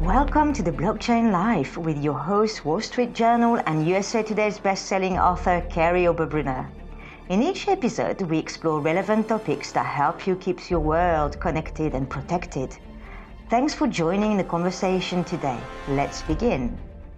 Welcome to the Blockchain Life with your host, Wall Street Journal and USA Today's best-selling author, Kerry Oberbrunner. In each episode, we explore relevant topics that help you keep your world connected and protected. Thanks for joining the conversation today. Let's begin.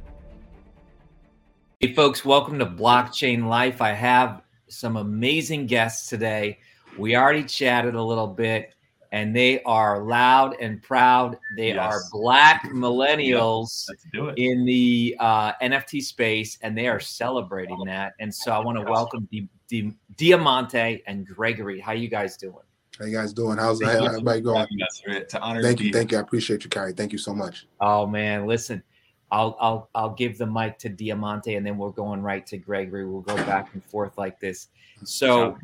Hey folks, welcome to Blockchain Life. I have some amazing guests today. We already chatted a little bit, and they are loud and proud. They are Black millennials in the NFT space, and they are celebrating that. And so I want to welcome Diamante and Gregory. How you guys doing? How you guys doing? How's everybody going? Thank you. I appreciate you, Kerry. Thank you so much. Oh man, listen, I'll give the mic to Diamante, and then we're going right to Gregory. We'll go back and forth like this. So,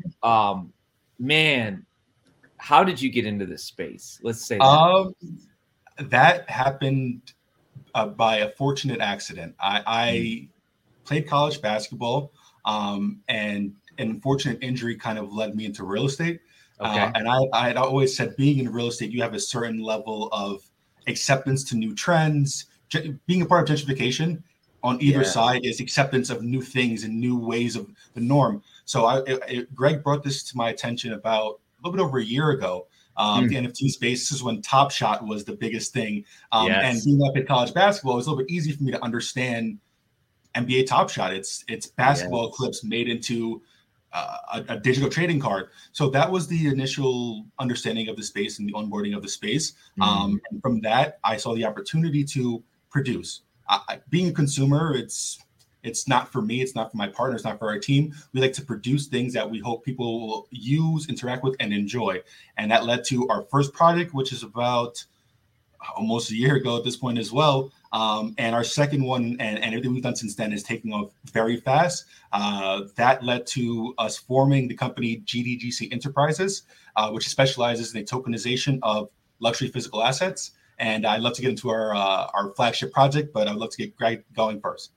man, how did you get into this space? Let's say that. That happened by a fortunate accident. I played college basketball, and an unfortunate injury kind of led me into real estate. Okay. And I had always said, being in real estate, you have a certain level of acceptance to new trends. Being a part of gentrification on either side is acceptance of new things and new ways of the norm. So Greg brought this to my attention about a little bit over a year ago. The NFT space, this is when Top Shot was the biggest thing. And being up at college basketball, it was a little bit easy for me to understand NBA Top Shot. It's basketball clips made into a digital trading card. So that was the initial understanding of the space and the onboarding of the space. And from that, I saw the opportunity to produce. Being a consumer, it's not for me, it's not for my partner, it's not for our team. We like to produce things that we hope people will use, interact with, and enjoy. And that led to our first project, which is about almost a year ago at this point as well. And our second one, and everything we've done since then, is taking off very fast. That led to us forming the company GDGC Enterprises, which specializes in the tokenization of luxury physical assets. And I'd love to get into our flagship project, but I'd love to get Greg going first.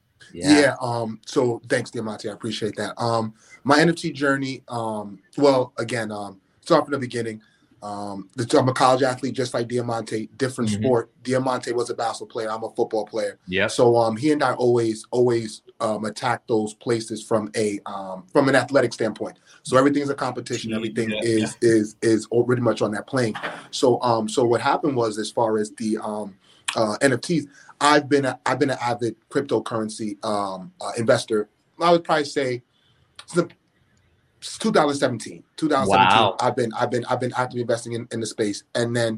So thanks, Diamante. I appreciate that. My NFT journey, start from the beginning. I'm a college athlete, just like Diamante, different sport. Diamante was a basketball player. I'm a football player. Yeah. So he and I always attack those places from an athletic standpoint. So everything's a competition. Everything is pretty much on that plane. So what happened was, as far as the NFTs, I've been an avid cryptocurrency investor. I would probably say since 2017. Wow. I've been actively investing in the space, and then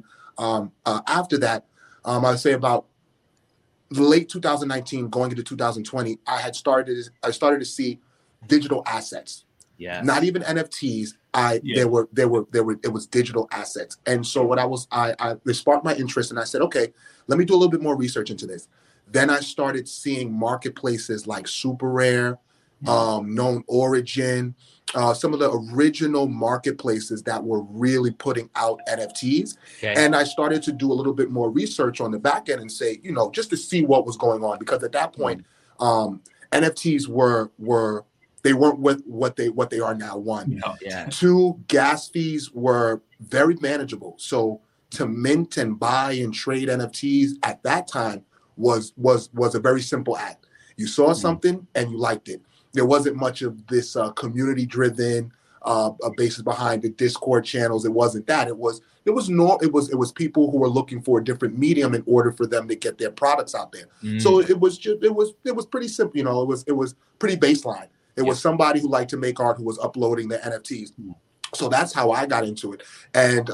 after that, I'd say about late 2019, going into 2020, I started to see digital assets. Yeah. Not even NFTs. It was digital assets. And so it sparked my interest, and I said, okay, let me do a little bit more research into this. Then I started seeing marketplaces like Super Rare, Known Origin, some of the original marketplaces that were really putting out NFTs. Okay. And I started to do a little bit more research on the back end and say, just to see what was going on, because at that point, NFTs they weren't what they are now. One. Two, gas fees were very manageable. So to mint and buy and trade NFTs at that time was a very simple act. You saw something and you liked it. There wasn't much of this community-driven basis behind the Discord channels. It wasn't that. It was people who were looking for a different medium in order for them to get their products out there. So it was pretty simple. It was pretty baseline. It was somebody who liked to make art who was uploading the NFTs. So that's how I got into it. And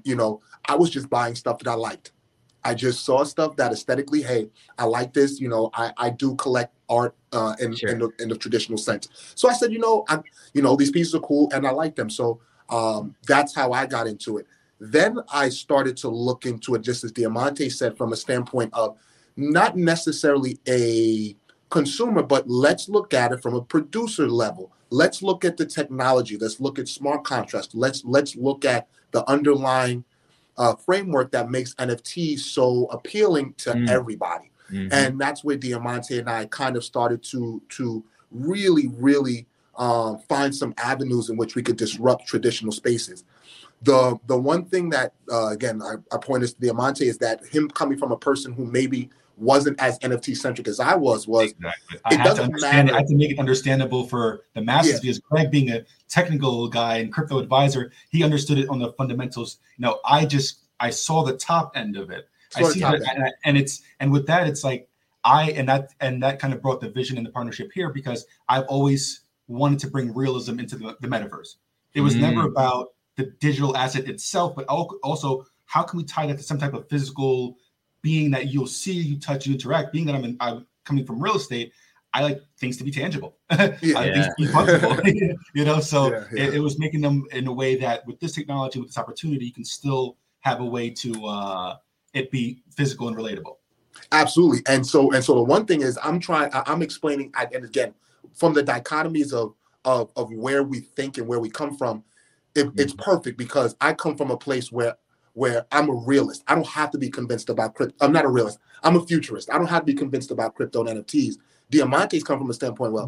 I was just buying stuff that I liked. I just saw stuff that aesthetically, hey, I like this. I do collect art in the traditional sense. So I said, these pieces are cool and I like them. So that's how I got into it. Then I started to look into it, just as Diamante said, from a standpoint of not necessarily a consumer, but let's look at it from a producer level. Let's look at the technology. Let's look at smart contracts. Let's look at the underlying framework that makes NFTs so appealing to everybody. And that's where Diamante and I kind of started to really, really find some avenues in which we could disrupt traditional spaces. The one thing that, again, I point this to Diamante is that him coming from a person who maybe wasn't as NFT centric as I was exactly. I had to understand it. I had to make it understandable for the masses because Greg, being a technical guy and crypto advisor, he understood it on the fundamentals. I saw the top end of it. I see that, and with that, it's like that kind of brought the vision and the partnership here because I've always wanted to bring realism into the metaverse. It was never about the digital asset itself, but also how can we tie that to some type of physical being that you'll see, you touch, you interact. Being that I'm coming from real estate, I like things to be tangible. Things to be fungible. So it was making them in a way that with this technology, with this opportunity, you can still have a way to it be physical and relatable. Absolutely. And so the one thing is I'm explaining, and again, from the dichotomies of where we think and where we come from, it's perfect because I come from a place where I'm a realist. I don't have to be convinced about crypto. I'm not a realist. I'm a futurist. I don't have to be convinced about crypto and NFTs. Diamante's come from a standpoint, well,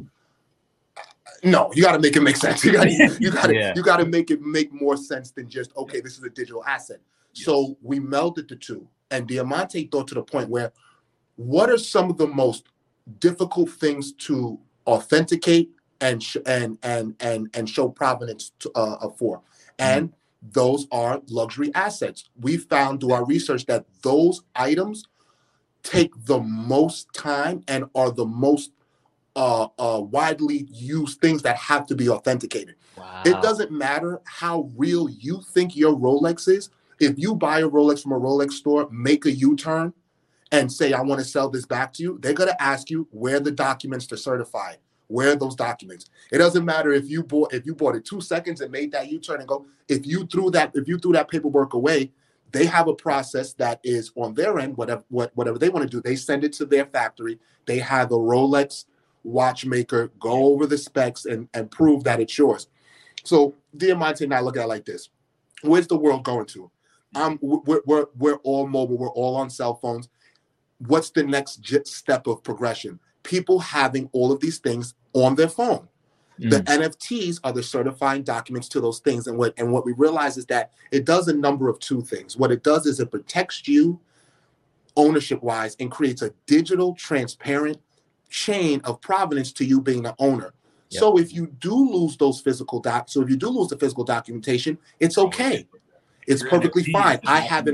no, you got to make it make sense. You got to make it make more sense than just, okay, this is a digital asset. Yes. So we melded the two. And Diamante thought to the point where, what are some of the most difficult things to authenticate and show provenance for? And those are luxury assets. We found through our research that those items take the most time and are the most widely used things that have to be authenticated. Wow. It doesn't matter how real you think your Rolex is. If you buy a Rolex from a Rolex store, make a U-turn and say, I want to sell this back to you, they're going to ask you where are the documents to certify it. Where are those documents? It doesn't matter if you bought it 2 seconds and made that U-turn and go. If you threw that paperwork away, they have a process that is on their end. Whatever they want to do, they send it to their factory. They have a Rolex watchmaker go over the specs and prove that it's yours. So Diamante and I look at it like this: where's the world going to? We're all mobile. We're all on cell phones. What's the next step of progression? People having all of these things on their phone. The NFTs are the certifying documents to those things. And what we realize is that it does a number of two things. What it does is it protects you ownership-wise and creates a digital, transparent chain of provenance to you being the owner. Yep. So if you do lose those physical if you do lose the physical documentation, it's okay. It's perfectly fine. I have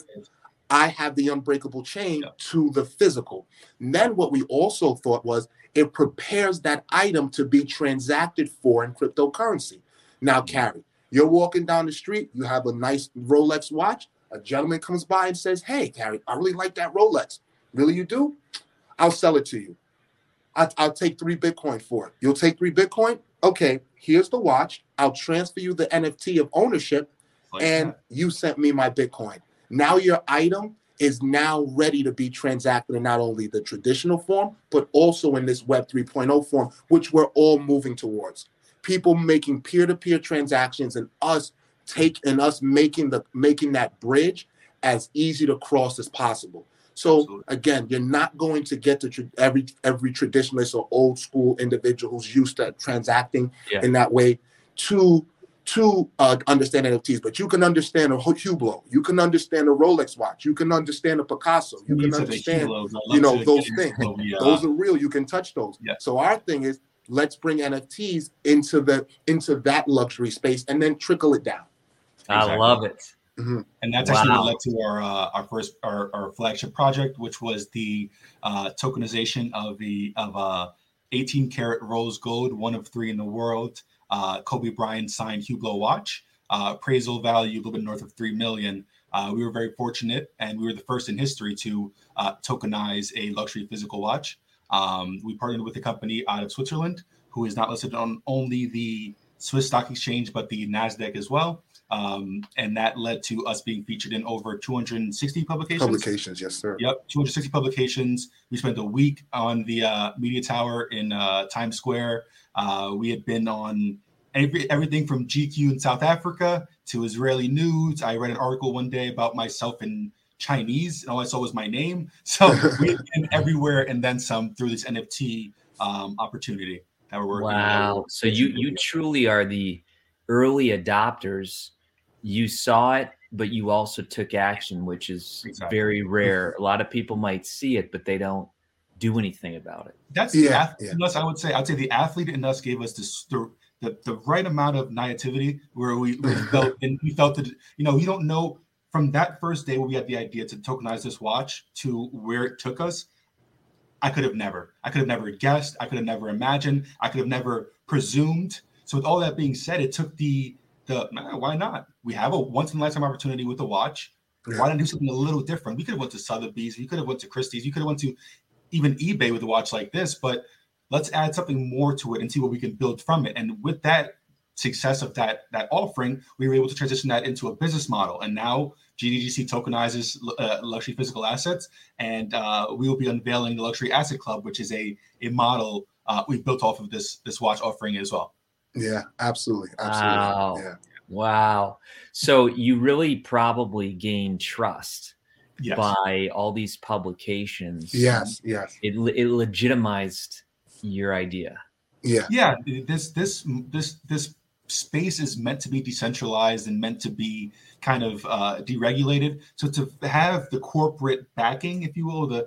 the unbreakable chain to the physical. And then what we also thought was it prepares that item to be transacted for in cryptocurrency. Now, Carrie, you're walking down the street, you have a nice Rolex watch, a gentleman comes by and says, hey, Carrie, I really like that Rolex. Really, you do? I'll sell it to you. I'll take 3 Bitcoin for it. You'll take 3 Bitcoin? Okay, here's the watch. I'll transfer you the NFT of ownership, and you sent me my Bitcoin. Now your item is now ready to be transacted in not only the traditional form, but also in this Web 3.0 form, which we're all moving towards. People making peer-to-peer transactions and us making that bridge as easy to cross as possible. So absolutely. Again, you're not going to get to every traditionalist or old school individual who's used to transacting in that way to understand NFTs, but you can understand a Hublot, you can understand a Rolex watch, you can understand a Picasso, you can understand, those things. Those are real. You can touch those. Yeah. So our thing is, let's bring NFTs into that luxury space and then trickle it down. I love it. Mm-hmm. And that's actually what led to our flagship project, which was the tokenization of 18 karat rose gold, one of 3 in the world. Kobe Bryant signed Hublot watch, appraisal value a little bit north of $3 million. We were very fortunate, and we were the first in history to tokenize a luxury physical watch. We partnered with a company out of Switzerland who is not listed on only the Swiss Stock Exchange, but the NASDAQ as well. And that led to us being featured in over 260 publications. Yes, sir. Yep, 260 publications. We spent a week on the Media Tower in Times Square. We had been on everything from GQ in South Africa to Israeli news. I read an article one day about myself in Chinese, and all I saw was my name. So we had been everywhere and then some through this NFT opportunity. that we're working. Wow. So you truly are the early adopters. You saw it, but you also took action, which is very rare. A lot of people might see it, but they don't do anything about it. That's the athlete in us. I'd say the athlete in us gave us the right amount of naivety where we felt, and we felt that, you don't know from that first day when we had the idea to tokenize this watch to where it took us. I could have never guessed. I could have never imagined. I could have never presumed. So with all that being said, it took the why not? We have a once in a lifetime opportunity with the watch. Why not do something a little different? We could have went to Sotheby's. We could have went to Christie's. You could have went to even eBay with a watch like this, but let's add something more to it and see what we can build from it. And with that success of that offering, we were able to transition that into a business model. And now GDGC tokenizes luxury physical assets, and we will be unveiling the Luxury Asset Club, which is a model we've built off of this watch offering as well. Yeah, absolutely. Wow. Yeah. Wow. So you really probably gained trust by all these publications. Yes. It legitimized your idea. Yeah. This space is meant to be decentralized and meant to be kind of deregulated. So to have the corporate backing, if you will, the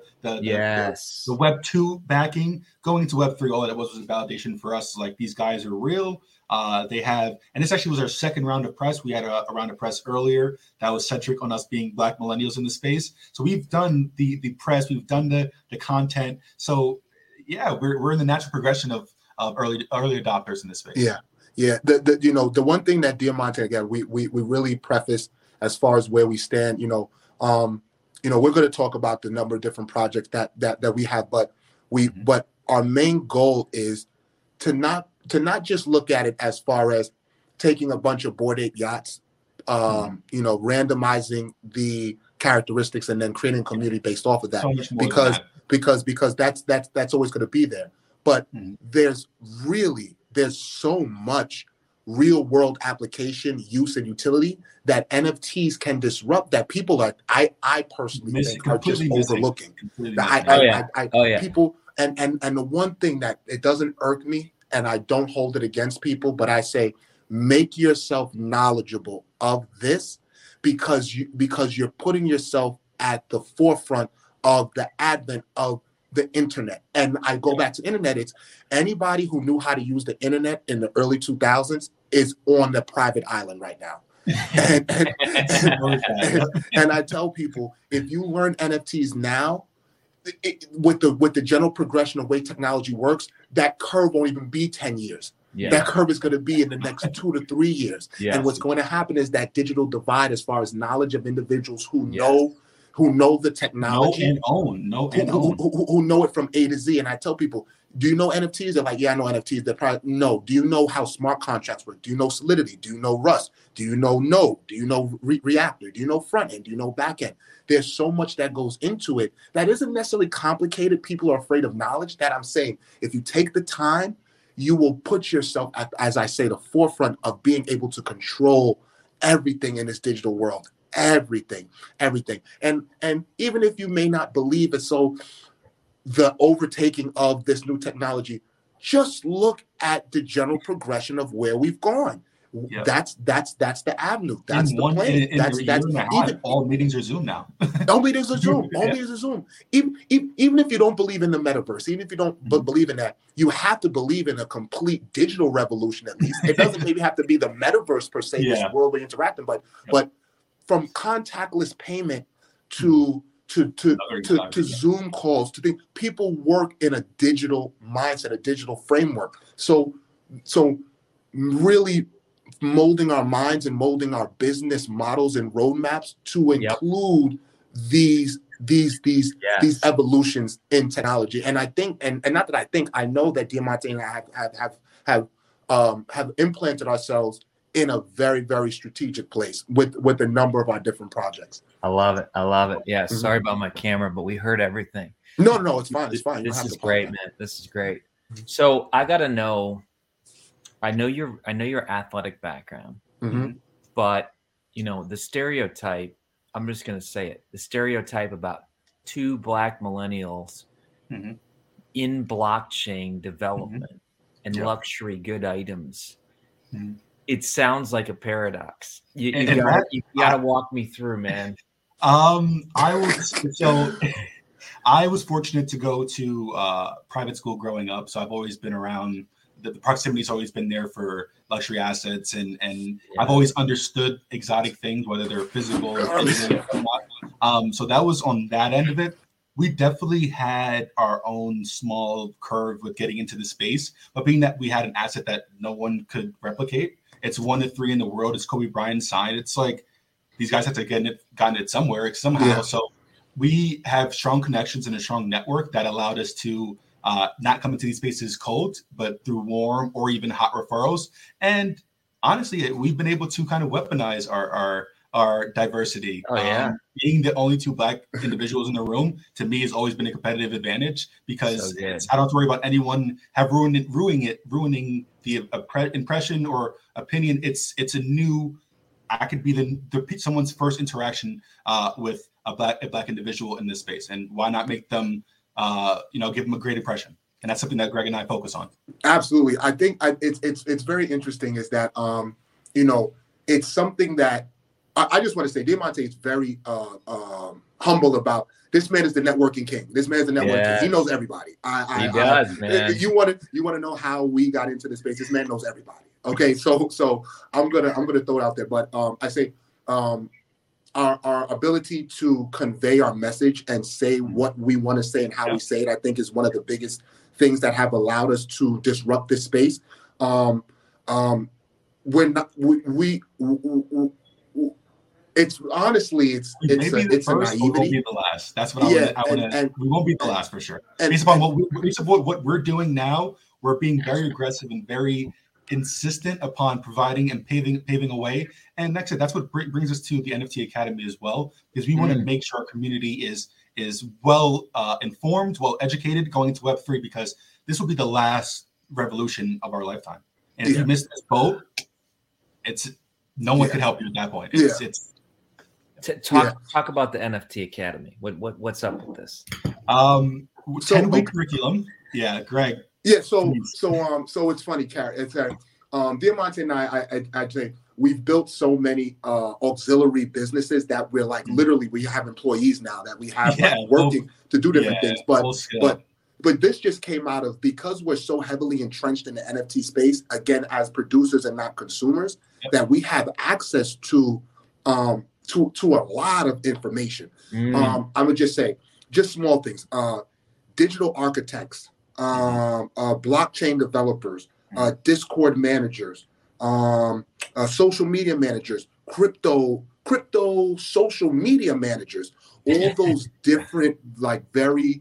Web 2 backing, going into Web 3, all that was a validation for us. Like, these guys are real. They have, and this actually was our second round of press. We had a round of press earlier that was centric on us being Black millennials in the space. So we've done the press, we've done the content. So yeah, we're in the natural progression of early adopters in this space. Yeah. The one thing that Diamante, again, we really preface as far as where we stand. We're going to talk about the number of different projects that we have, but but our main goal is to not just look at it as far as taking a bunch of Bored Ape yachts, randomizing the characteristics and then creating a community based off of that. So much more because that's always going to be there. But there's so much real world application, use, and utility that NFTs can disrupt that people I personally think are just overlooking. People, and the one thing that it doesn't irk me, and I don't hold it against people, but I say, make yourself knowledgeable of this because you're putting yourself at the forefront of the advent of the internet. And I go back to internet. It's anybody who knew how to use the internet in the early 2000s is on the private island right now. And I tell people, if you learn NFTs now, with the general progression of way technology works, that curve won't even be 10 years. Yeah. That curve is going to be in the next 2 to 3 years. Yes. And what's going to happen is that digital divide, as far as knowledge of individuals who know the technology, who know it from A to Z. And I tell people, do you know NFTs? They're like, yeah, I know NFTs. They're probably, no. Do you know how smart contracts work? Do you know Solidity? Do you know Rust? Do you know Node? Do you know Reactor? Do you know front end? Do you know back end? There's so much that goes into it that isn't necessarily complicated. People are afraid of knowledge. That I'm saying, if you take the time, you will put yourself at, as I say, the forefront of being able to control everything in this digital world. Everything. And even if you may not believe it, so the overtaking of this new technology, just look at the general progression of where we've gone. Yep. That's the avenue. That's the plan. All meetings are Zoom now. All meetings are Zoom. Meetings are Zoom. Even if you don't believe in the metaverse, even if you don't believe in that, you have to believe in a complete digital revolution at least. It doesn't maybe have to be the metaverse per se, this world we're interacting, but from contactless payment to Zoom calls, to think people work in a digital mindset, a digital framework. So really molding our minds and molding our business models and roadmaps to include these evolutions in technology. And I think, and not that I think, I know that Diamante and I have implanted ourselves in a very, very strategic place with a number of our different projects. I love it. Yeah. Mm-hmm. Sorry about my camera, but we heard everything. No, it's fine. This is great, man. This is great. So I got to know, I know your athletic background, but the stereotype, I'm just going to say it, the stereotype about two Black millennials in blockchain development and luxury good items. It sounds like a paradox. You gotta walk me through, man. I was fortunate to go to private school growing up, so I've always been around. The proximity's always been there for luxury assets, and I've always understood exotic things, whether they're physical or not. So that was on that end of it. We definitely had our own small curve with getting into the space, but being that we had an asset that no one could replicate, it's 1 to 3 in the world. It's Kobe Bryant's sign. It's like these guys have to gotten it somewhere somehow. Yeah. So we have strong connections and a strong network that allowed us to not come into these spaces cold, but through warm or even hot referrals. And honestly, we've been able to kind of weaponize our diversity. Oh, yeah. Being the only 2 Black individuals in the room, to me, has always been a competitive advantage because I don't have to worry about anyone ruining the impression or opinion. It's a new. I could be someone's first interaction with a black individual in this space, and why not make them, give them a great impression? And that's something that Greg and I focus on. Absolutely, I think it's very interesting. Is that it's something that I just want to say. Diamante is very humble about. This man is the networking king. This man is the networking king. He knows everybody. He does, man. You want to know how we got into the space? This man knows everybody. Okay, so I'm gonna throw it out there, but I say our ability to convey our message and say what we want to say and how we say it, I think, is one of the biggest things that have allowed us to disrupt this space. It's honestly, it's a naivety. We won't be the last. That's what we won't be the last for sure. Based upon what we're doing now, we're being very aggressive and very insistent upon providing and paving a way. And next, that's what brings us to the NFT Academy as well, because we want to make sure our community is well informed, well educated going into Web3, because this will be the last revolution of our lifetime. And if you miss this boat, no one can help you at that point. Talk about the NFT Academy. What's up with this? 10-week curriculum. Yeah, Greg. Yeah, so it's funny, Carrie. It's Diamante and I say we've built so many auxiliary businesses that we're like literally we have employees now that we have working to do different things. But this just came out of, because we're so heavily entrenched in the NFT space, again, as producers and not consumers, that we have access to a lot of information. I would just say, just small things. Digital architects, blockchain developers, Discord managers, social media managers, crypto social media managers, all those different, like, very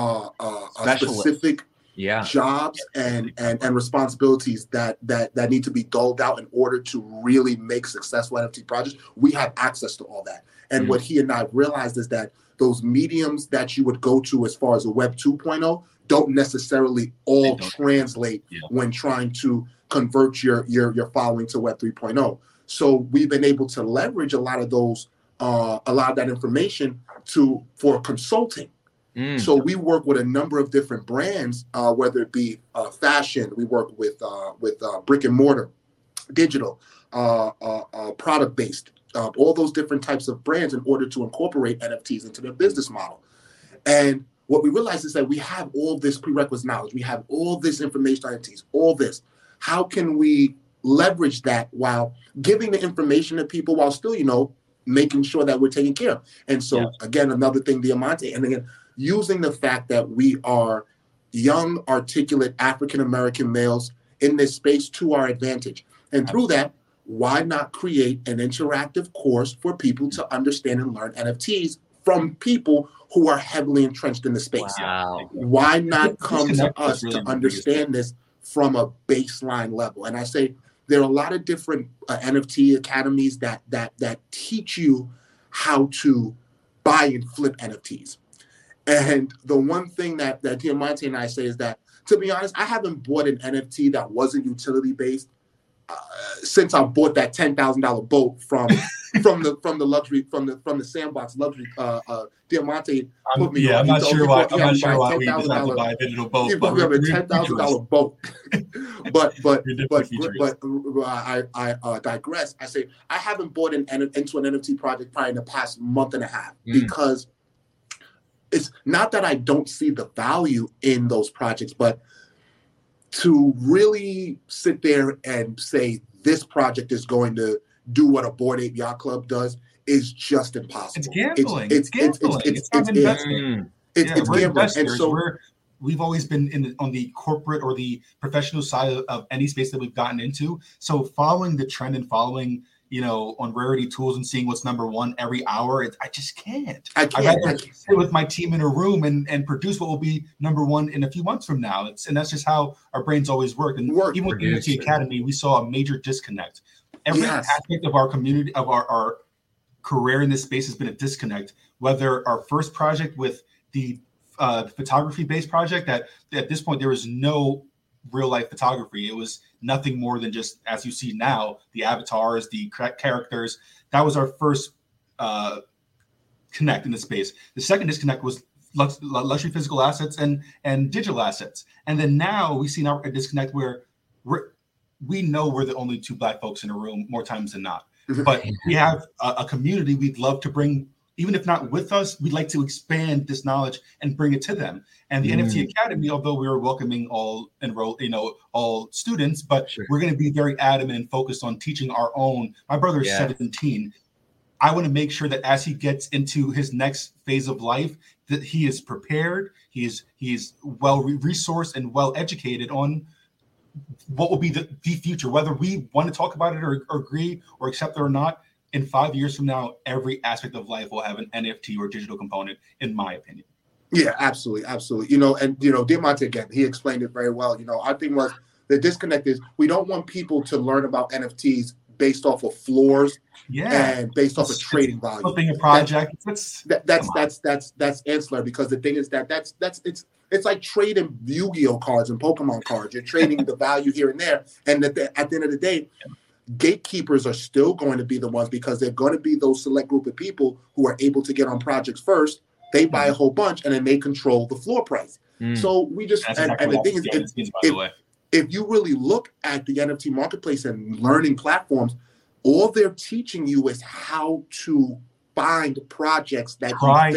specific jobs and responsibilities that need to be doled out in order to really make successful NFT projects. We have access to all that. And what he and I realized is that those mediums that you would go to as far as a Web 2.0 don't necessarily all translate when trying to convert your following to Web 3.0. So we've been able to leverage a lot of that information for consulting. So we work with a number of different brands, whether it be fashion. We work with brick and mortar, digital, product based, all those different types of brands in order to incorporate NFTs into their business model. And what we realize is that we have all this prerequisite knowledge. We have all this information on NFTs, all this. How can we leverage that while giving the information to people while still, making sure that we're taking care of? And so, again, another thing, Diamante, and again, using the fact that we are young, articulate African-American males in this space to our advantage. And through that, why not create an interactive course for people to understand and learn NFTs from people who are heavily entrenched in the space? Wow. Why not come to us to understand this from a baseline level? And I say there are a lot of different NFT academies that teach you how to buy and flip NFTs. And the one thing that Diamante and I say is that, to be honest, I haven't bought an NFT that wasn't utility-based since I bought that $10,000 boat from the luxury from the Sandbox luxury, Diamante put me on. I'm not sure why we decided to buy a digital boat. He put me on a $10,000 boat. but I digress. I say I haven't bought into an NFT project probably in the past month and a half because it's not that I don't see the value in those projects, but to really sit there and say this project is going to do what a Bored Ape Yacht Club does is just impossible. It's gambling. It's gambling. It's not investment. It's gambling. And so we've always been on the corporate or the professional side of any space that we've gotten into. So following the trend and following, on Rarity Tools and seeing what's number one every hour, I just can't. I'd rather sit with my team in a room and produce what will be number one in a few months from now. And that's just how our brains always work. And even with the NFT Academy, we saw a major disconnect. Every aspect of our community, of our career in this space has been a disconnect. Whether our first project with the photography-based project, that at this point there was no real-life photography. It was nothing more than just, as you see now, the avatars, the characters. That was our first connect in the space. The second disconnect was luxury physical assets and digital assets. And then now we see now a disconnect where we know we're the only two Black folks in a room more times than not. But we have a community we'd love to bring, even if not with us, we'd like to expand this knowledge and bring it to them. And the NFT Academy, although we are welcoming all students, but we're going to be very adamant and focused on teaching our own. My brother is 17. I want to make sure that as he gets into his next phase of life, that he is prepared, he is well resourced and well educated on what will be the future, whether we want to talk about it or agree or accept it or not. In 5 years from now, every aspect of life will have an NFT or digital component, in my opinion. Yeah, absolutely. Diamante, again, he explained it very well. Our thing was the disconnect is we don't want people to learn about NFTs based off of floors and based off of trading value. Flipping a project. That's ancillary, because the thing is it's like trading Yu-Gi-Oh cards and Pokemon cards. You're trading the value here and there, and at the end of the day, gatekeepers are still going to be the ones, because they're going to be those select group of people who are able to get on projects first. They buy a whole bunch and then they control the floor price. So we just and the thing is, if you really look at the NFT marketplace and learning platforms, all they're teaching you is how to find projects that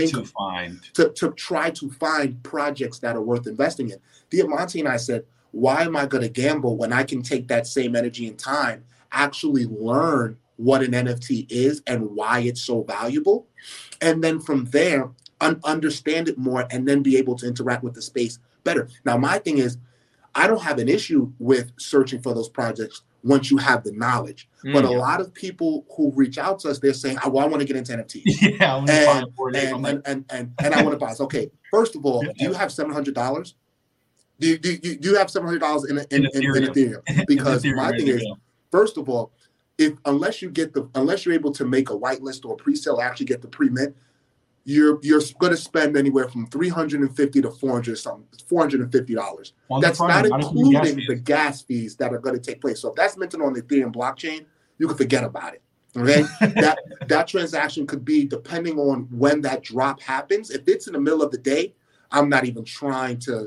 to try to find projects that are worth investing in. Diamante and I said, why am I going to gamble when I can take that same energy and time, actually learn what an NFT is and why it's so valuable, and then from there understand it more and then be able to interact with the space better. Now, my thing is, I don't have an issue with searching for those projects once you have the knowledge. But a lot of people who reach out to us, they're saying, I want to get into NFTs. Yeah, and I want to buy this. Okay, first of all, do you have $700? Do you have $700 in Ethereum? Because my thing is, first of all, unless you're able to make a whitelist or a pre-sale, actually get the pre-mint, you're going to spend anywhere from $350 to $450. That's not including the gas fees that are going to take place. So if that's minted on the Ethereum blockchain, you can forget about it. Okay, that transaction could be, depending on when that drop happens. If it's in the middle of the day, I'm not even trying to.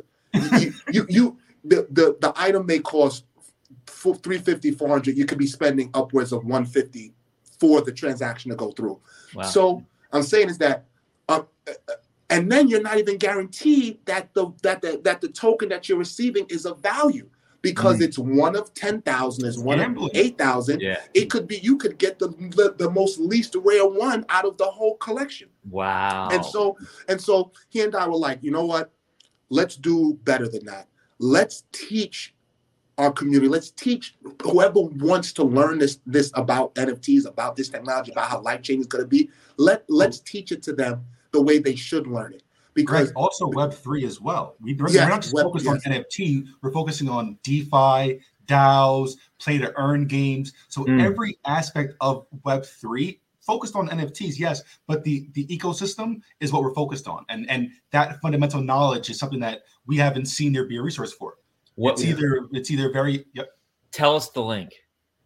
The item may cost $350, $400. You could be spending upwards of $150 for the transaction to go through. Wow. So I'm saying is that. And then you're not even guaranteed that the token that you're receiving is of value, because it's one of 10,000, is one of 8,000. Yeah. It could be you could get the most least rare one out of the whole collection. Wow. And so he and I were like, you know what? Let's do better than that. Let's teach our community. Let's teach whoever wants to learn this about NFTs, about this technology, about how life-changing it's going to be. Let's teach it to them the way they should learn it. Because also Web3 as well. We're not just focused on NFT. We're focusing on DeFi, DAOs, play to earn games. So every aspect of Web3 focused on NFTs, yes, but the ecosystem is what we're focused on. And that fundamental knowledge is something that we haven't seen there be a resource for. It's either very. Tell us the link.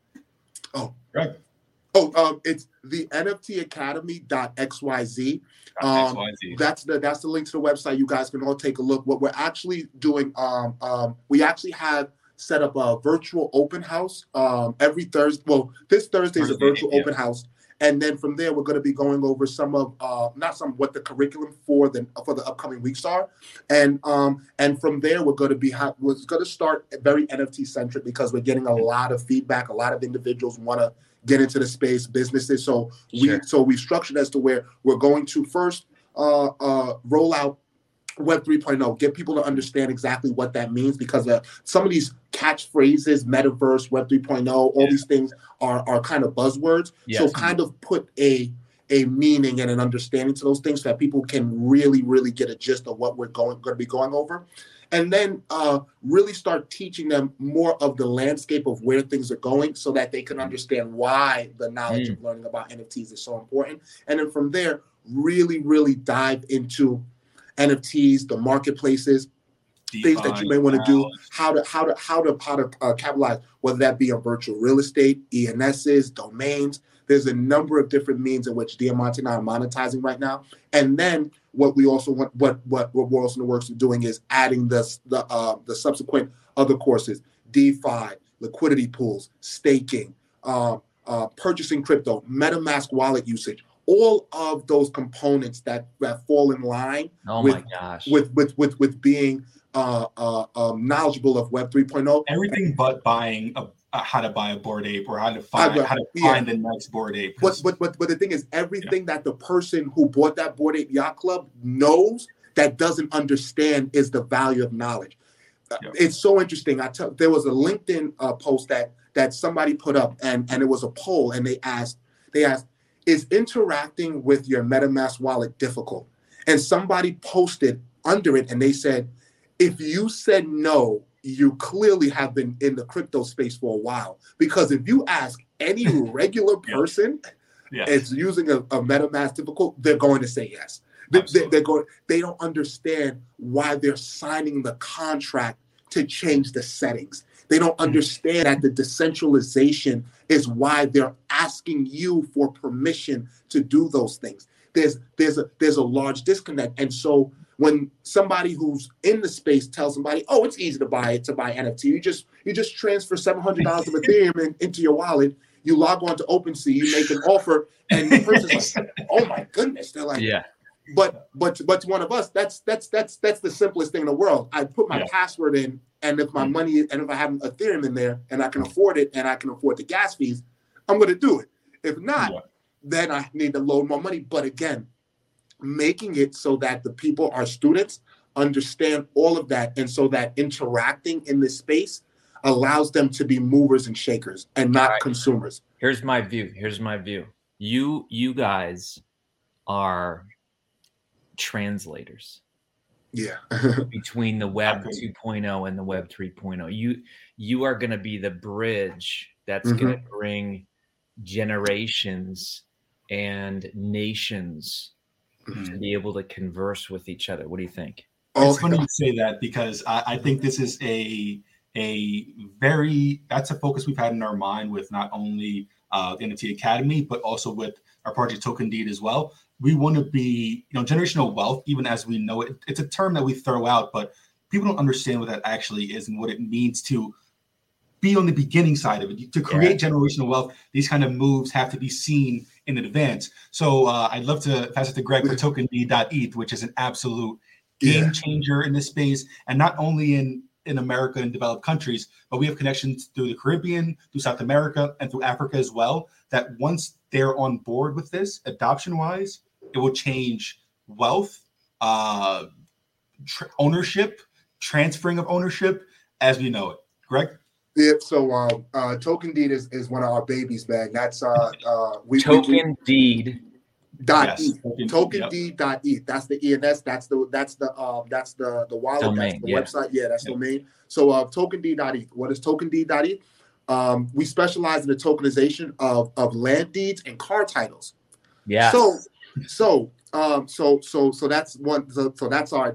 Oh, right. It's the NFTacademy.xyz. That's the link to the website. You guys can all take a look. What we're actually doing, we actually have set up a virtual open house every Thursday. Well, this Thursday is a virtual open house. And then from there, we're going to be going over what the curriculum for the upcoming weeks are, and from there we're going to start very NFT centric because we're getting a lot of feedback. A lot of individuals want to get into the space, businesses. So we structured as to where we're going to first roll out Web 3.0, get people to understand exactly what that means, because some of these catchphrases, metaverse, Web 3.0, all these things are kind of buzzwords. Yes. So kind of put a meaning and an understanding to those things so that people can really, really get a gist of what we're going to be going over. And then really start teaching them more of the landscape of where things are going so that they can understand why the knowledge of learning about NFTs is so important. And then from there, really, really dive into NFTs, the marketplaces, things that you may want to do, how to capitalize, whether that be on virtual real estate, ENSs, domains. There's a number of different means in which Diamante and I are monetizing right now. And then what we're also in the works of doing is adding the subsequent other courses: DeFi, liquidity pools, staking, purchasing crypto, MetaMask wallet usage. All of those components that fall in line with being knowledgeable of Web 3.0. Everything but buying how to buy a Bored Ape or how to find the next Bored Ape. But the thing is, everything that the person who bought that Bored Ape Yacht Club knows that doesn't understand is the value of knowledge. It's so interesting. There was a LinkedIn post that somebody put up, and it was a poll, and they asked, is interacting with your MetaMask wallet difficult? And somebody posted under it, and they said, if you said no, you clearly have been in the crypto space for a while. Because if you ask any regular person, it's using a MetaMask difficult, they're going to say yes. They don't understand why they're signing the contract to change the settings. They don't understand that the decentralization is why they're asking you for permission to do those things. There's a large disconnect. And so when somebody who's in the space tells somebody, oh, it's easy to buy NFT. You just transfer $700 of Ethereum into your wallet. You log on to OpenSea, you make an offer, and the person's like, oh my goodness. They're like, yeah. But to one of us, that's the simplest thing in the world. I put my password in, and if my money, and if I have Ethereum in there and I can afford it and I can afford the gas fees, I'm going to do it. If not, then I need to load more money. But again, making it so that the people, our students, understand all of that, and so that interacting in this space allows them to be movers and shakers and not consumers. Here's my view. You guys are translators. Yeah. Between the Web 2.0 and the Web 3.0. You are going to be the bridge that's going to bring generations and nations to be able to converse with each other. What do you think? It's funny you say that, because I think this is that's a focus we've had in our mind with not only the NFT Academy, but also with our project Token Deed as well. We want to be, generational wealth, even as we know it. It's a term that we throw out, but people don't understand what that actually is and what it means to be on the beginning side of it. To create generational wealth, these kind of moves have to be seen in advance. So I'd love to pass it to Greg for TokenD.eth, which is an absolute game changer in this space, and not only in America and developed countries, but we have connections through the Caribbean, through South America, and through Africa as well, that once they're on board with this, adoption-wise, it will change wealth, ownership, transferring of ownership as we know it. Greg? Yeah, so Token Deed is one of our babies, man. That's Token Deed. TokenD.eth. That's the ENS. That's the wallet. Domain, that's the website. Yeah, that's domain. So TokenD.eth. What is TokenD.eth? We specialize in the tokenization of land deeds and car titles. Yeah. So that's one. So that's our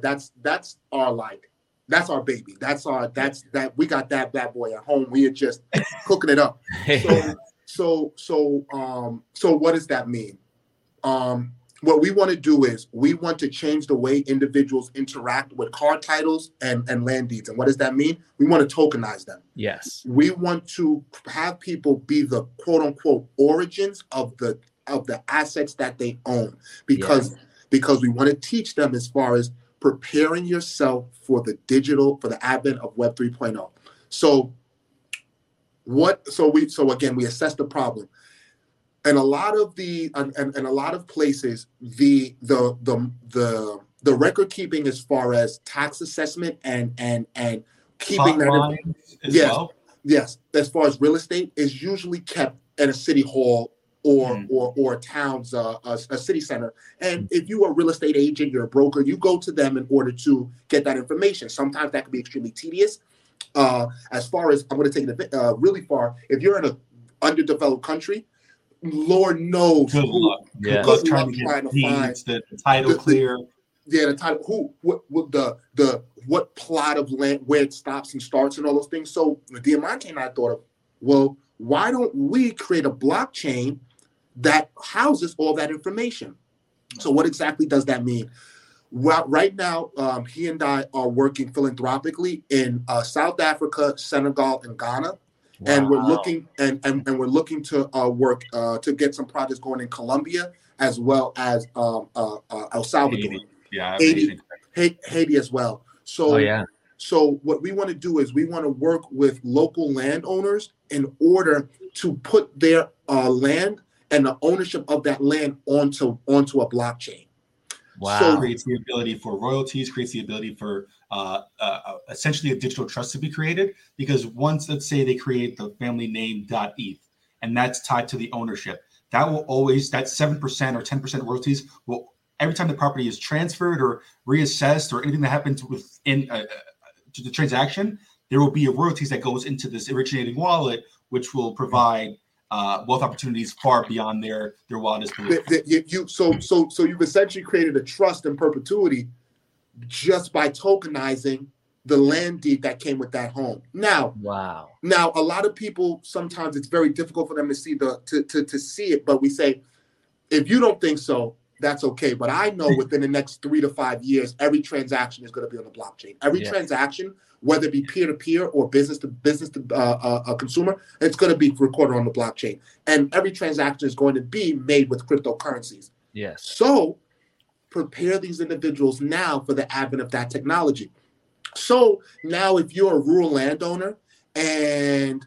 baby. We got that bad boy at home. We are just cooking it up. what does that mean? What we want to do is we want to change the way individuals interact with car titles and land deeds. And what does that mean? We want to tokenize them. Yes. We want to have people be the quote unquote origins of the assets that they own, because we want to teach them as far as preparing yourself for the advent of Web 3.0. So again, we assess the problem. And a lot of places, the record keeping as far as tax assessment and keeping that yes, as far as real estate is usually kept at a city hall or a town's a city center. And if you are a real estate agent, you're a broker, you go to them in order to get that information. Sometimes that can be extremely tedious. As far as I'm going to take it really far, if you're in an underdeveloped country, Lord knows. Good luck. Good luck trying to find the title clear. The title. What plot of land, where it stops and starts, and all those things. So Diamante and I thought of, well, why don't we create a blockchain that houses all that information? So what exactly does that mean? Well, right now, he and I are working philanthropically in South Africa, Senegal, and Ghana. Wow. And we're looking we're looking to work to get some projects going in Colombia as well as El Salvador, Haiti as well. So so what we want to do is we want to work with local landowners in order to put their land and the ownership of that land onto a blockchain. Wow! So creates the ability for royalties, creates the ability for essentially a digital trust to be created. Because once, let's say, they create the family name .eth, and that's tied to the ownership, that will always, that 7% or 10% royalties will, every time the property is transferred or reassessed or anything that happens within to the transaction, there will be a royalties that goes into this originating wallet, which will provide wealth opportunities far beyond their wildest belief. So you've essentially created a trust in perpetuity just by tokenizing the land deed that came with that home. Now, Now, a lot of people, sometimes it's very difficult for them to see to see it, but we say, if you don't think so, that's okay. But I know within the next 3 to 5 years, every transaction is going to be on the blockchain. Every transaction, whether it be peer-to-peer or business to consumer, it's going to be recorded on the blockchain. And every transaction is going to be made with cryptocurrencies. Yes. So prepare these individuals now for the advent of that technology. So now if you're a rural landowner and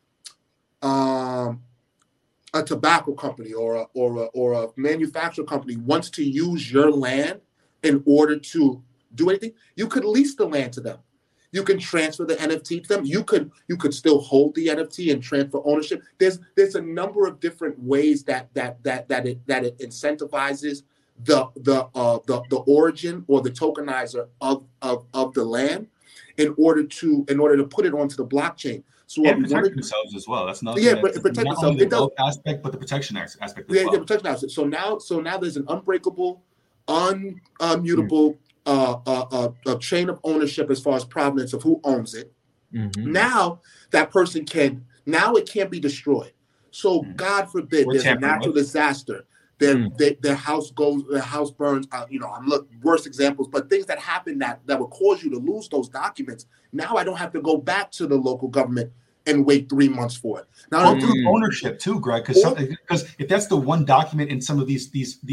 a tobacco company or a manufacturer company wants to use your land in order to do anything, you could lease the land to them. You can transfer the NFT to them. You could still hold the NFT and transfer ownership. There's a number of different ways that it incentivizes the origin or the tokenizer of the land in order to put it onto the blockchain. So and protect themselves as well. That's not but protect themselves. It does aspect, but the protection aspect as well. The protection aspect. So now there's an unbreakable, unmutable a chain of ownership as far as provenance of who owns it. Mm-hmm. Now that person it can't be destroyed. So God forbid there's a natural disaster. Their house burns. I'm looking worst examples, but things that happen that would cause you to lose those documents. Now I don't have to go back to the local government and wait 3 months for it. Now prove ownership too, Greg, because if that's the one document in some of these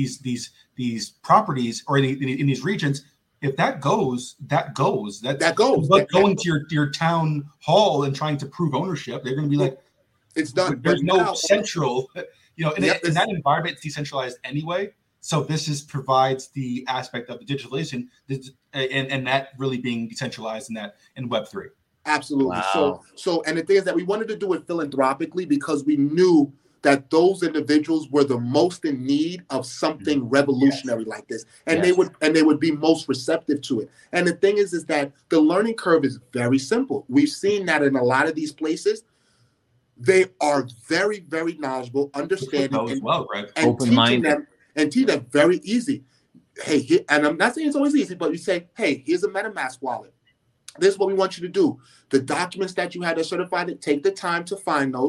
properties or in these regions, if that goes. That goes. But going to your town hall and trying to prove ownership, they're going to be like, it's done. There's no central. In that environment, it's decentralized anyway. So this provides the aspect of the digitalization, and that really being decentralized in Web3. Absolutely. Wow. So, and the thing is that we wanted to do it philanthropically because we knew that those individuals were the most in need of something revolutionary like this, and they would be most receptive to it. And the thing is that the learning curve is very simple. We've seen that in a lot of these places. They are very, very knowledgeable, understanding, and teaching them very easy. Hey, and I'm not saying it's always easy, but you say, hey, here's a MetaMask wallet. This is what we want you to do. The documents that you had to certify it, take the time to find those,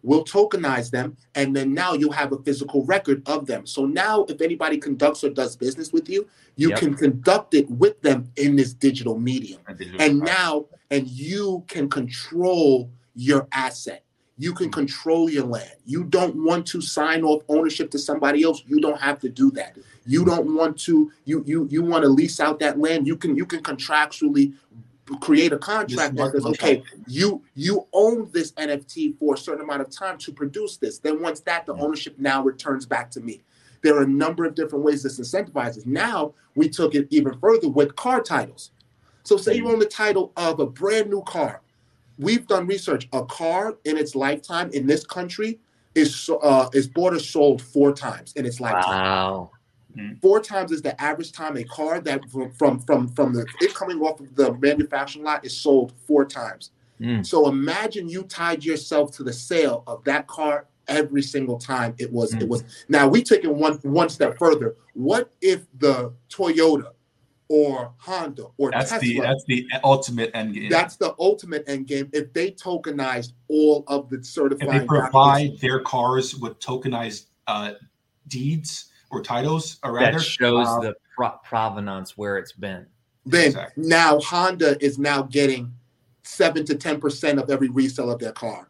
we'll tokenize them, and then now you'll have a physical record of them. So now if anybody conducts or does business with you, you can conduct it with them in this digital medium. And you can control your asset. You can control your land. You don't want to sign off ownership to somebody else. You don't have to do that. You don't want to, you want to lease out that land. You can contractually create a contract that says, okay, you own this NFT for a certain amount of time to produce this. Then once that, the ownership now returns back to me. There are a number of different ways this incentivizes. Now we took it even further with car titles. So say you own the title of a brand new car. We've done research. A car in its lifetime in this country is bought or sold 4 times in its lifetime. Wow. 4 times is the average time a car that from it coming off of the manufacturing lot is sold 4 times. So imagine you tied yourself to the sale of that car every single time it was. Now we take it one step further. What if the Toyota or Honda or Tesla? That's the ultimate end game. That's the ultimate end game. If they tokenized all of the certifying, if they provide their cars with tokenized deeds or titles, or rather, that shows the provenance where it's been. Then now Honda is now getting 7 to 10% of every resale of their car.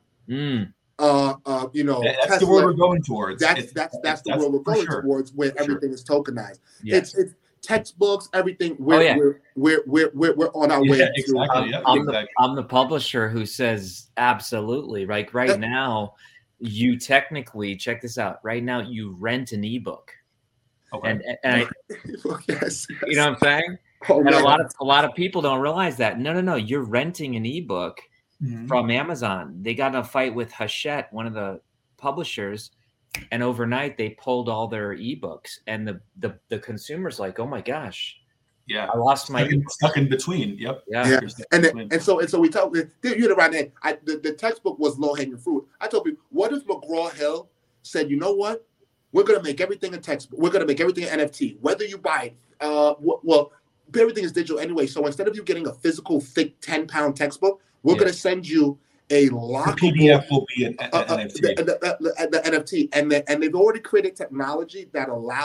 That's Tesla, the world we're going towards. That's the world we're going towards, where everything is tokenized. Yes. It's textbooks, everything. We're on our way. Exactly. I'm the publisher who says absolutely. Like right now, you technically check this out. Right now, you rent an ebook. Okay. And yes. You know what I'm saying? And a lot of people don't realize that. No. You're renting an ebook from Amazon. They got in a fight with Hachette, one of the publishers, and overnight they pulled all their ebooks. And the consumer's like, oh my gosh, I lost my stuck in between. Yep. Yeah. And so we told you the right name. The textbook was low hanging fruit. I told people, what if McGraw Hill said, you know what? We're going to make everything a textbook. We're going to make everything an NFT. Whether you buy it, everything is digital anyway. So instead of you getting a physical, thick 10-pound textbook, we're going to send you a lockable. The PDF will be an NFT. The NFT, and they've already created technology that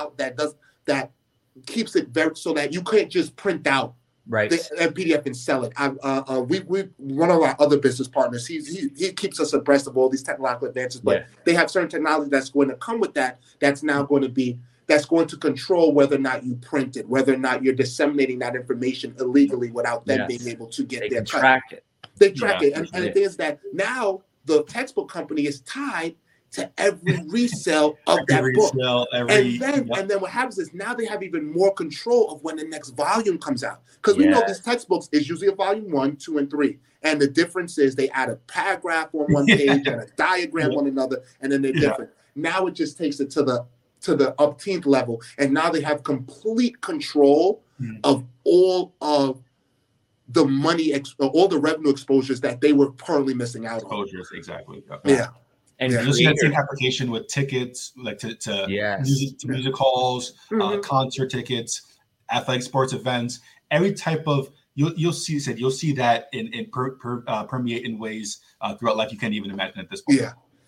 keeps it very so that you can't just print out the PDF and sell it. We one of our other business partners, he keeps us abreast of all these technological advances, but they have certain technology that's going to come with that. That's now going to control whether or not you print it, whether or not you're disseminating that information illegally without them being able to get their track it. They track it, and the thing is that now the textbook company is tied to every resale of that book. And then what happens is now they have even more control of when the next volume comes out. Because we know these textbooks is usually a volume 1, 2, and 3. And the difference is they add a paragraph on one page and a diagram on another, and then they're different. Now it just takes it to the upteenth level, and now they have complete control of all of the money, all the revenue exposures that they were currently missing out on. Exposures, exactly. Yeah. And you'll see that same application with tickets, like to music halls, concert tickets, athletic sports events, every type of you'll see that in permeate in ways throughout life you can't even imagine at this point.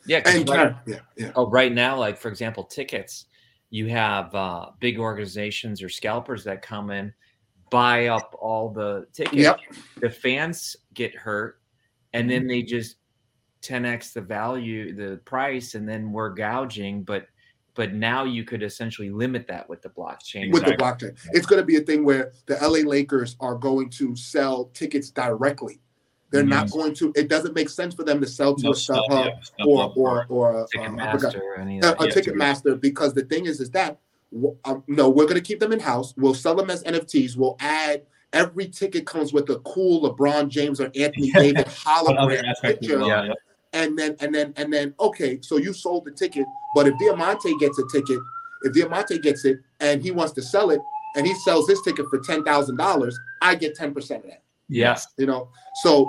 Right now, like for example, tickets, you have big organizations or scalpers that come in, buy up all the tickets. The fans get hurt, and then they just 10x the price, and then we're gouging. But now you could essentially limit that with the blockchain. The blockchain, it's going to be a thing where the LA Lakers are going to sell tickets directly. They're not going to. It doesn't make sense for them to sell to a StubHub or Ticketmaster, because the thing is that no, we're going to keep them in house. We'll sell them as NFTs. We'll add. Every ticket comes with a cool LeBron James or Anthony Davis hologram picture. And then, okay, so you sold the ticket, but if Diamante gets it and he wants to sell it and he sells this ticket for $10,000, I get 10% of that. Yes. You know, so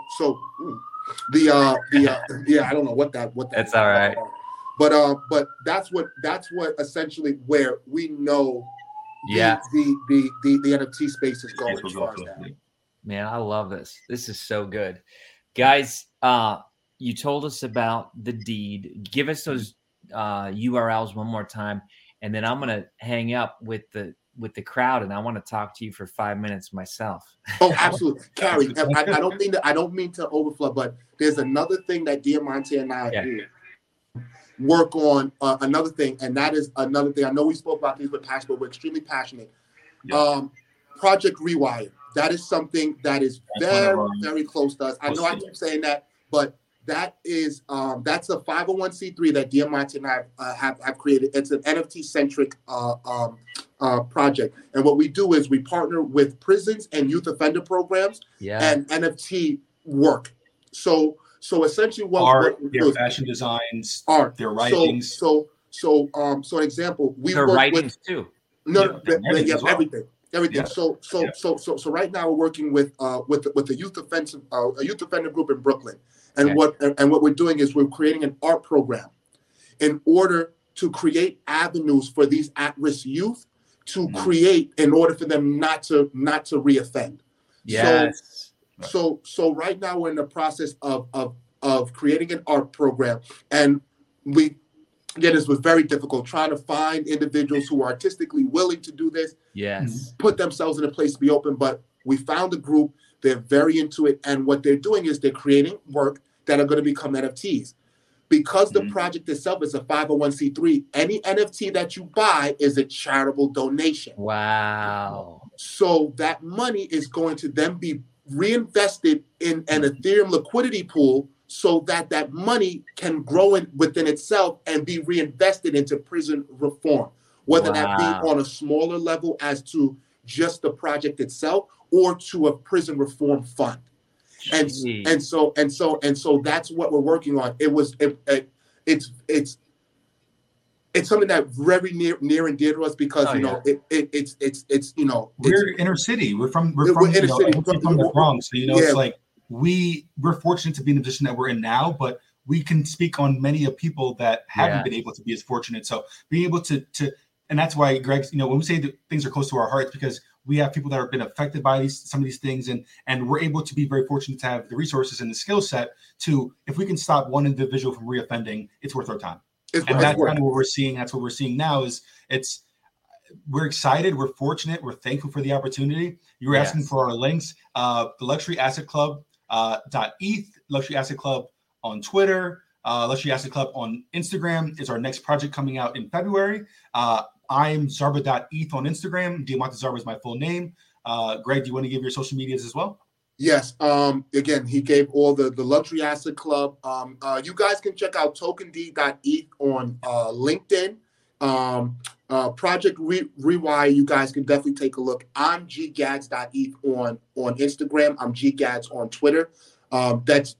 I don't know what that. That's all right. But that's what essentially where we know. The NFT space is going as far as that. Man, I love this. This is so good. Guys, you told us about the deed. Give us those URLs one more time, and then I'm gonna hang up with the crowd, and I want to talk to you for 5 minutes myself. Oh, absolutely, Carrie. I don't mean to overflow, but there's another thing that Diamante and I work on. Another thing, and that is another thing. I know we spoke about these with passion, but we're extremely passionate. Yeah. Project Rewire. That is something that is very close to us. I know I keep saying that, but that is that's a 501c3 that Diamante and I have created. It's an NFT centric project, and what we do is we partner with prisons and youth offender programs and NFT work. So essentially, what their fashion designs, art, their writings. So an example, we their work writings with, too. Everything. Yeah. So right now we're working with a youth offender group in Brooklyn, and what we're doing is we're creating an art program in order to create avenues for these at-risk youth to create in order for them not to reoffend. Yes. So right now we're in the process of creating an art program, and again, this was very difficult trying to find individuals who are artistically willing to do this. Yes. Put themselves in a place to be open. But we found a group, they're very into it. And what they're doing is they're creating work that are going to become NFTs. Because the project itself is a 501c3, any NFT that you buy is a charitable donation. Wow. So that money is going to then be reinvested in an Ethereum liquidity pool, so that money can grow within itself and be reinvested into prison reform, whether that be on a smaller level as to just the project itself or to a prison reform fund. And so that's what we're working on. It's something that very near and dear to us because it's we're inner city. We're from the Bronx, so it's like. We're fortunate to be in the position that we're in now, but we can speak on many of people that haven't been able to be as fortunate. So being able to and that's why, Greg, when we say that things are close to our hearts, because we have people that have been affected by some of these things, and we're able to be very fortunate to have the resources and the skill set to, if we can stop one individual from reoffending, it's worth our time. That's kind of what we're seeing. That's what we're seeing now we're excited. We're fortunate. We're thankful for the opportunity. You were asking for our links. The Luxury Asset Club. .eth, Luxury Asset Club on Twitter, Luxury Asset Club on Instagram is our next project coming out in February. I'm Zarba.eth on Instagram. Diamante Zarba is my full name. Greg, do you want to give your social medias as well? Yes. Again, he gave all the Luxury Asset Club. You guys can check out tokend.eth on LinkedIn. Project Rewire, you guys can definitely take a look. I'm ggads.eth on Instagram. I'm ggads on Twitter. That's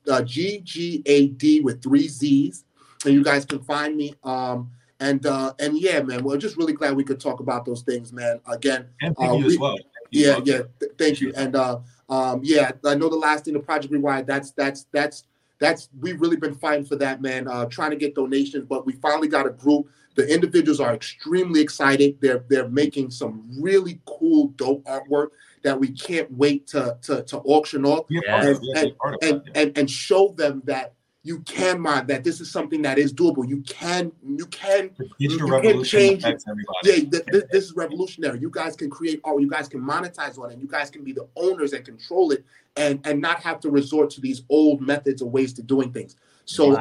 GGAD with 3 Z's. And you guys can find me. And yeah, man, we're just really glad we could talk about those things, man. Again, and thank you as well. Thank you. And I know the last thing, the Project Rewire, that's we've really been fighting for that, man. Trying to get donations, but we finally got a group. The individuals are extremely excited. They're making some really cool, dope artwork that we can't wait to auction off and show them that you can mine, that this is something that is doable. You can change. This is revolutionary. You guys can create art. You guys can monetize on it. You guys can be the owners and control it, and not have to resort to these old methods or ways to doing things. So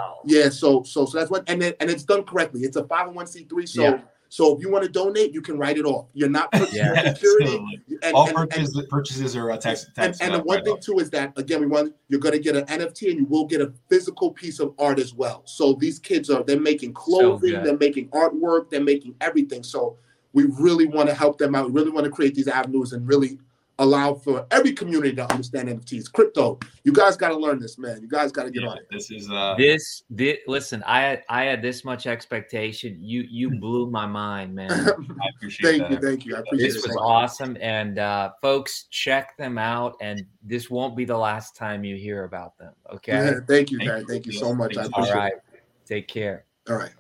so that's what, and it's done correctly. It's a 501c3. So if you want to donate, you can write it off. You're not purchasing security. All purchases are tax. And the one thing too is that, again, you're going to get an NFT and you will get a physical piece of art as well. So these kids they're making clothing, they're making artwork, they're making everything. So we really want to help them out. We really want to create these avenues and really allow for every community to understand NFTs. Crypto, you guys got to learn this, man. You guys got to get on it. This is listen, I had this much expectation. You blew my mind, man. I appreciate Thank you. I appreciate this was awesome. And folks, check them out. And this won't be the last time you hear about them. Okay. Yeah, thank you, Gary. Thank you so much. I appreciate it. All right. Take care. All right.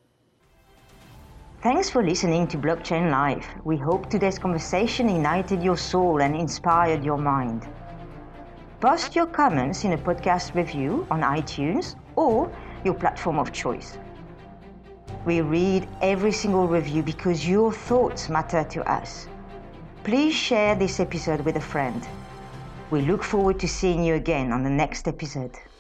Thanks for listening to Blockchain Live. We hope today's conversation ignited your soul and inspired your mind. Post your comments in a podcast review on iTunes or your platform of choice. We read every single review because your thoughts matter to us. Please share this episode with a friend. We look forward to seeing you again on the next episode.